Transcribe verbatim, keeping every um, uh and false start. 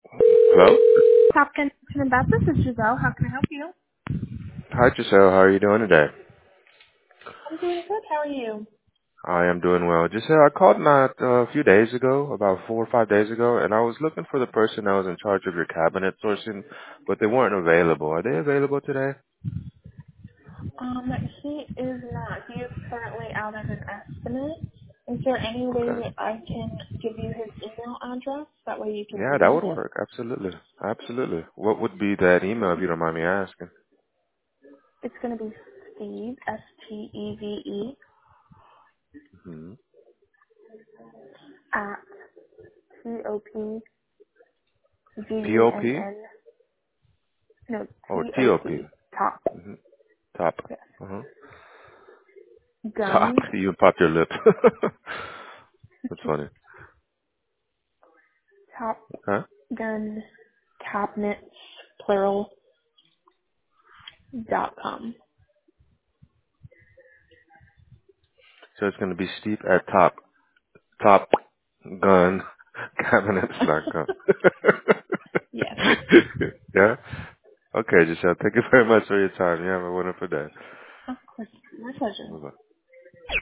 Hello? Hopkins and Beth, this is Giselle. How can I help you? Hi, Giselle. How are you doing today? I'm doing good. How are you? I am doing well. Giselle, I called not uh, a few days ago, about four or five days ago, and I was looking for the person that was in charge of your cabinet sourcing, but they weren't available. Are they available today? Um, he is not. He is currently out as an estimate. Is there any way Okay. that I can give you his email address? That way you can Yeah, that email would him. work. Absolutely. Absolutely. What would be that email if you don't mind me asking? It's going to be Steve, S T E V E, hmm at T O P G U P O N P? N, no, Or T T O O P? P, top, Mm-hmm. Top. yes, Uh-huh. Top. gun, You popped your lip. That's funny. top, Okay. gun, cabinets, plural, dot com. So it's going to be steep at top. Top gun cabinets dot com. Yes. Yeah? Okay, Giselle. Thank you very much for your time. You have a wonderful day. Of course. My pleasure. Bye-bye.